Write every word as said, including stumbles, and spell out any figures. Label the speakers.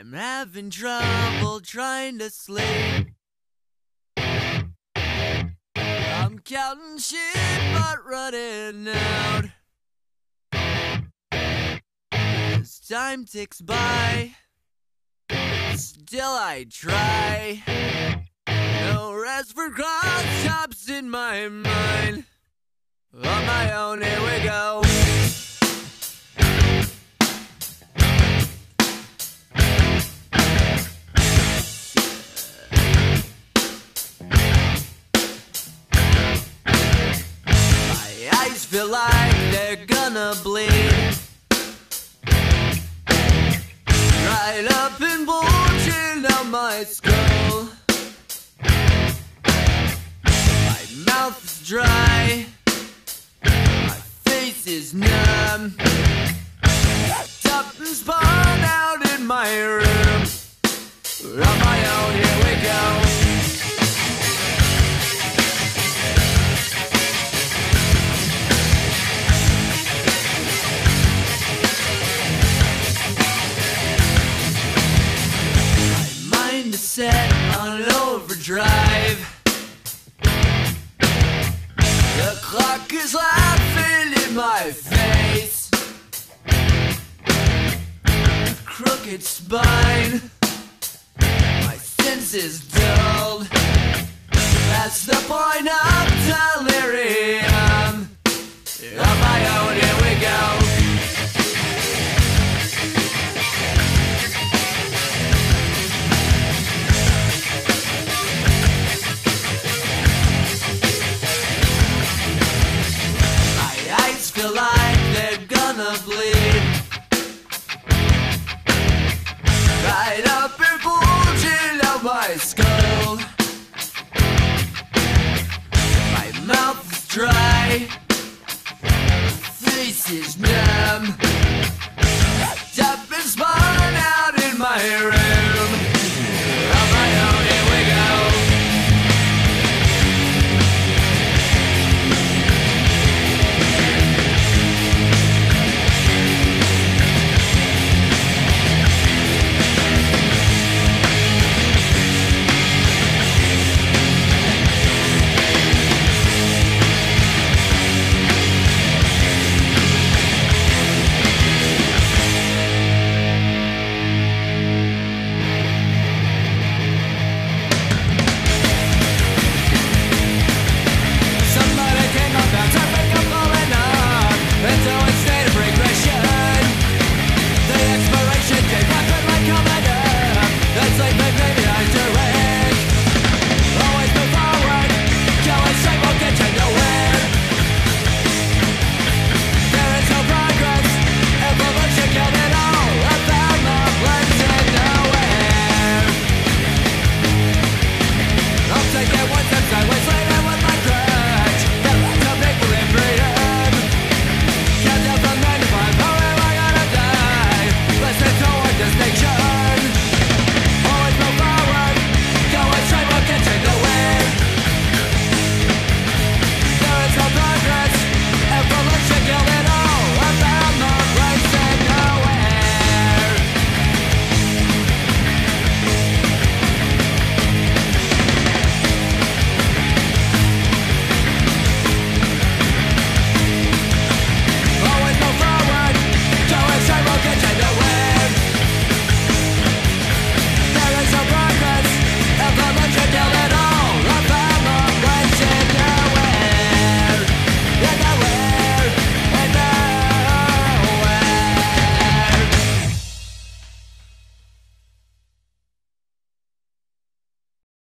Speaker 1: I'm having trouble trying to sleep. I'm counting sheep but running out. As time ticks by, still I try. No rest for cross-chops in my mind. On my own, here we go. My eyes feel like they're gonna bleed. Right up and bulging out my skull. My mouth is dry. My face is numb. Wrapped up and spun out in my room. On my own, here we go. Set on overdrive. The clock is laughing in my face. Crooked spine. My senses dulled. That's the point of delirium. On my own, here we go. Feel like they're gonna bleed. Right up and bulging out my skull.